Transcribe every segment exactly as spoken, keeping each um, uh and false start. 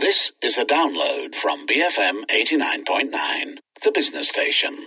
This is a download from B F M eighty-nine point nine, the business station.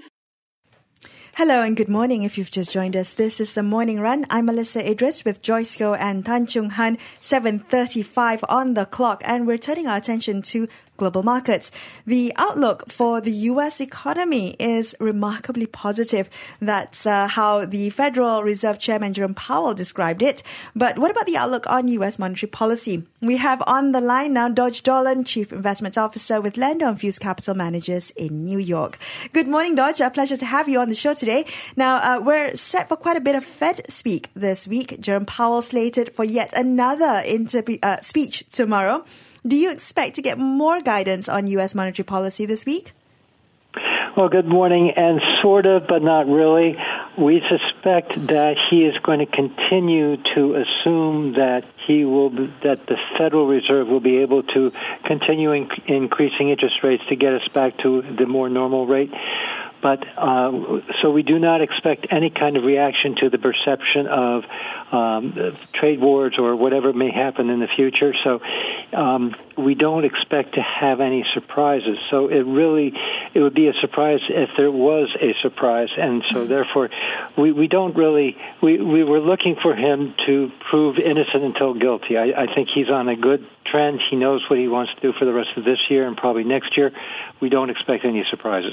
Hello and good morning. If you've just joined us, this is the Morning Run. I'm Melissa Idris with Joyce Goh and Tan Chung Han, seven thirty-five on the clock, and we're turning our attention to global markets. The outlook for the U S economy is remarkably positive. That's uh, how the Federal Reserve Chairman Jerome Powell described it. But what about the outlook on U S monetary policy? We have on the line now Dodge Dolan, Chief Investment Officer with Landau and Fuse Capital Managers in New York. Good morning, Dodge. A pleasure to have you on the show today. Now, uh, we're set for quite a bit of Fed speak this week. Jerome Powell slated for yet another inter- uh, speech tomorrow. Do you expect to get more guidance on U S monetary policy this week? Well, good morning, and sort of, but not really. We suspect that he is going to continue to assume that he will, that the Federal Reserve will be able to continue inc- increasing interest rates to get us back to the more normal rate. But uh, so we do not expect any kind of reaction to the perception of um, trade wars or whatever may happen in the future. So um, we don't expect to have any surprises. So it really, it would be a surprise if there was a surprise. And so therefore, we, we don't really, we, we were looking for him to prove innocent until guilty. I, I think he's on a good trend. He knows what he wants to do for the rest of this year and probably next year. We don't expect any surprises.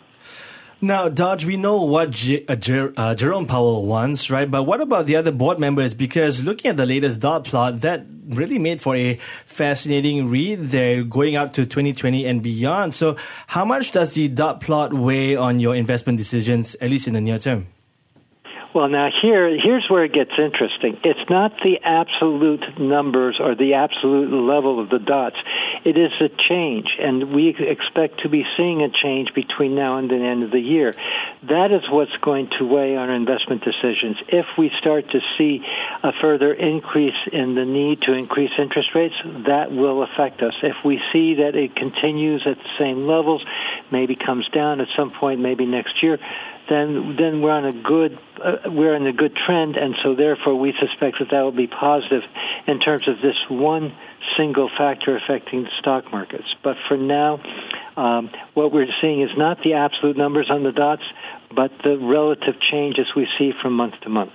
Now, Dodge, we know what J- uh, Jer- uh, Jerome Powell wants, right? But what about the other board members? Because looking at the latest dot plot, that really made for a fascinating read. They're going out to twenty twenty and beyond. So how much does the dot plot weigh on your investment decisions, at least in the near term? Well, now here, here's where it gets interesting. It's not the absolute numbers or the absolute level of the dots. It is a change, and we expect to be seeing a change between now and the end of the year. That is what's going to weigh on our investment decisions. If we start to see a further increase in the need to increase interest rates, that will affect us. If we see that it continues at the same levels, maybe comes down at some point, maybe next year, then then we're on a good uh, we're in a good trend, and so therefore we suspect that that will be positive in terms of this one single factor affecting the stock markets. But for now, um, what we're seeing is not the absolute numbers on the dots, but the relative changes we see from month to month.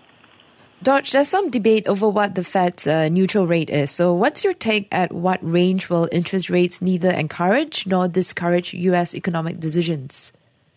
Dodge, there's some debate over what the Fed's uh, neutral rate is. So what's your take at what range will interest rates neither encourage nor discourage U S economic decisions?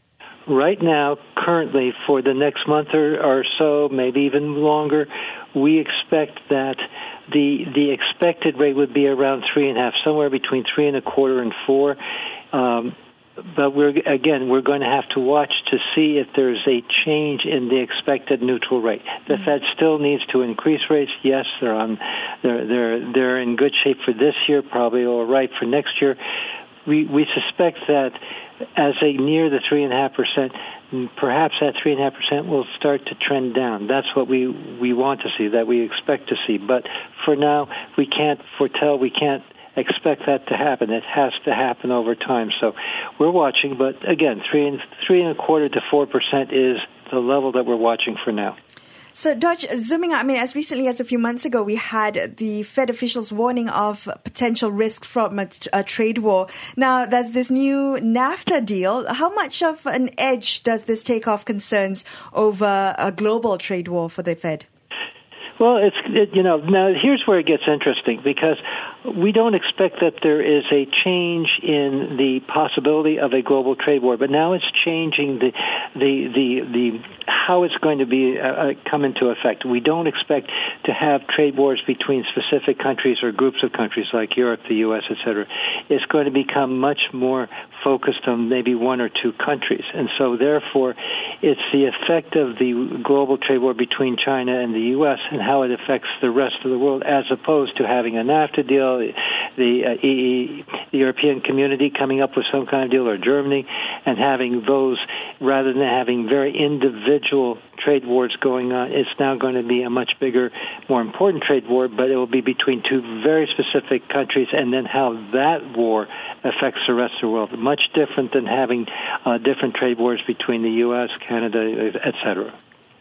Right now, currently, for the next month or, or so, maybe even longer, we expect that the the expected rate would be around three and a half, somewhere between three and a quarter and four. Um, but we're again, we're going to have to watch to see if there's a change in the expected neutral rate. The mm-hmm. Fed still needs to increase rates. Yes, they're on, they're they're they're in good shape for this year, probably all right for next year. We we suspect that as a near the three and a half percent, perhaps that three and a half percent will start to trend down. That's what we, we want to see, that we expect to see. But for now, we can't foretell, we can't expect that to happen. It has to happen over time. So we're watching, but again, three and three and a quarter to four percent is the level that we're watching for now. So, Dodge, zooming out, I mean, as recently as a few months ago, we had the Fed officials warning of potential risk from a, a trade war. Now, there's this new NAFTA deal. How much of an edge does this take off concerns over a global trade war for the Fed? Well, it's it, you know, now here's where it gets interesting, because we don't expect that there is a change in the possibility of a global trade war, but now it's changing the the the, the how it's going to be uh, come into effect. We don't expect to have trade wars between specific countries or groups of countries like Europe, the U S, et cetera. It's going to become much more focused on maybe one or two countries, and so therefore, it's the effect of the global trade war between China and the U S and how it affects the rest of the world, as opposed to having a NAFTA deal, the, uh, E E, the European community coming up with some kind of deal, or Germany, and having those, rather than having very individual trade wars going on. It's now going to be a much bigger, more important trade war, but it will be between two very specific countries, and then how that war affects the rest of the world. Much different than having uh, different trade wars between the U S, Canada, et cetera.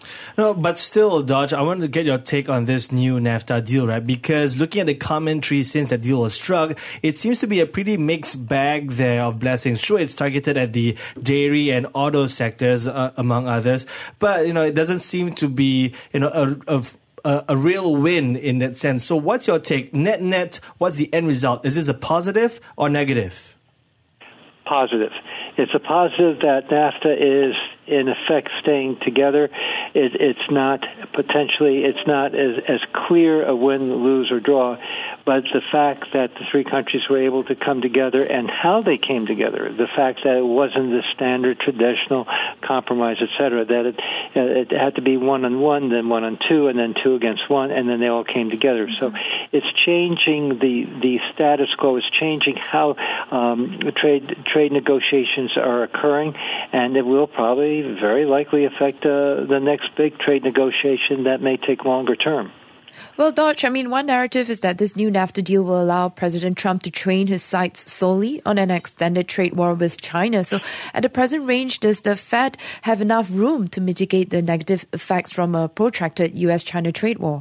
No, but still, Dodge, I wanted to get your take on this new NAFTA deal, right? Because looking at the commentary since that deal was struck, it seems to be a pretty mixed bag there of blessings. Sure, it's targeted at the dairy and auto sectors, uh, among others, but, you know, it doesn't seem to be, you know, a, a A, a real win in that sense. So what's your take? Net, net, what's the end result? Is this a positive or negative? Positive. It's a positive that NAFTA is, in effect, staying together. It, it's not potentially, it's not as, as clear a win, lose, or draw, but the fact that the three countries were able to come together and how they came together, the fact that it wasn't the standard traditional compromise, et cetera, that it, it had to be one on one, then one on two, and then two against one, and then they all came together. So it's changing the, the status quo. It's changing how um, trade trade negotiations are occurring, and it will probably very likely affect uh, the next big trade negotiation that may take longer term. Well, Dodge, I mean, one narrative is that this new NAFTA deal will allow President Trump to train his sights solely on an extended trade war with China. So at the present range, does the Fed have enough room to mitigate the negative effects from a protracted U S China trade war?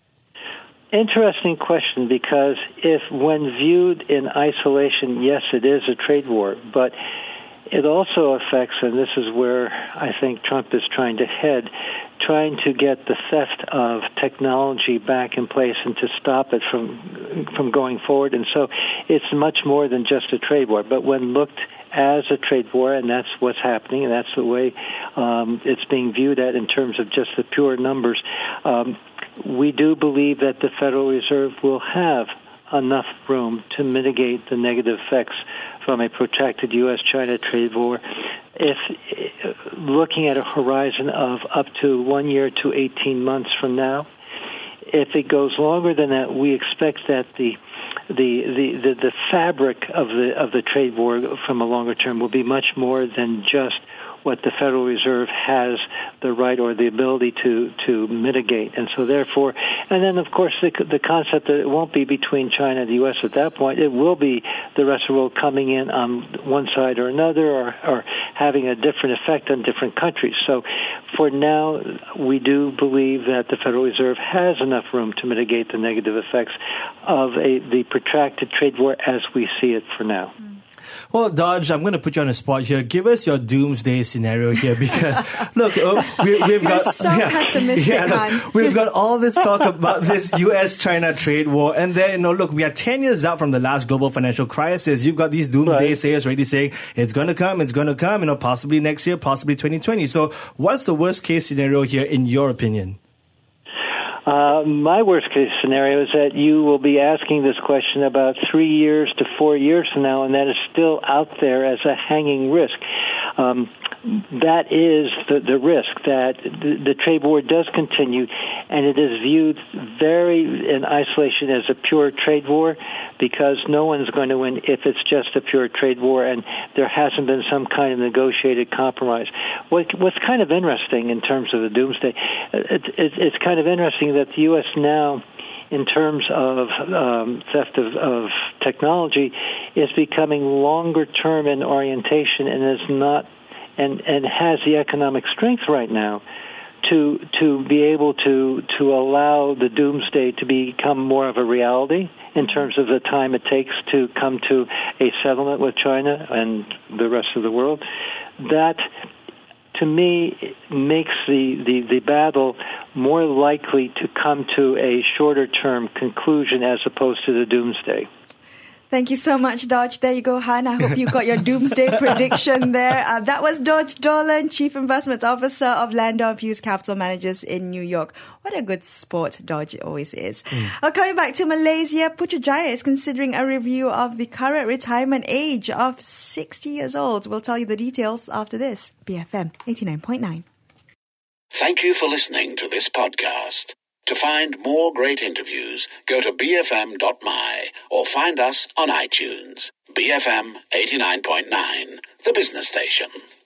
Interesting question, because if when viewed in isolation, yes, it is a trade war, but it also affects, and this is where I think Trump is trying to head, trying to get the theft of technology back in place and to stop it from from going forward. And so it's much more than just a trade war. But when looked as a trade war, and that's what's happening, and that's the way um, it's being viewed at in terms of just the pure numbers, um, we do believe that the Federal Reserve will have enough room to mitigate the negative effects from a protracted U S China trade war. If looking at a horizon of up to one year to eighteen months from now, if it goes longer than that, we expect that the the, the, the, the fabric of the of the trade war from a longer term will be much more than just what the Federal Reserve has the right or the ability to, to mitigate. And so therefore, and then of course the, the concept that it won't be between China and the U S at that point, it will be the rest of the world coming in on one side or another, or, or having a different effect on different countries. So for now, we do believe that the Federal Reserve has enough room to mitigate the negative effects of a, the protracted trade war as we see it for now. Mm. Well, Dodge, I'm going to put you on the spot here. Give us your doomsday scenario here, because look, uh, we, we've You're got so yeah, pessimistic, yeah, look, we've got all this talk about this U S China trade war, and then you know, look, we are ten years out from the last global financial crisis. You've got these doomsday right. sayers already saying it's going to come, it's going to come, you know, possibly next year, possibly twenty twenty. So, what's the worst case scenario here, in your opinion? Uh, my worst case scenario is that you will be asking this question about three years to four years from now, and that is still out there as a hanging risk. Um, that is the, the risk, that the, the trade war does continue, and it is viewed very in isolation as a pure trade war, because no one's going to win if it's just a pure trade war and there hasn't been some kind of negotiated compromise. What, what's kind of interesting in terms of the doomsday, it, it, it's kind of interesting that the U S now, in terms of um, theft of, of technology, is becoming longer term in orientation and is not and, and has the economic strength right now to to be able to to allow the doomsday to become more of a reality in terms of the time it takes to come to a settlement with China and the rest of the world. That, to me, makes the, the, the battle more likely to come to a shorter-term conclusion as opposed to the doomsday. Thank you so much, Dodge. There you go, Han. I hope you got your doomsday prediction there. Uh, that was Dodge Dolan, Chief Investment Officer of Landau and Fuse Capital Managers in New York. What a good sport Dodge always is. Mm. Uh, coming back to Malaysia, Putrajaya is considering a review of the current retirement age of sixty years old. We'll tell you the details after this. B F M eighty-nine point nine. Thank you for listening to this podcast. To find more great interviews, go to b f m dot m y or find us on iTunes. B F M eighty-nine point nine, the business station.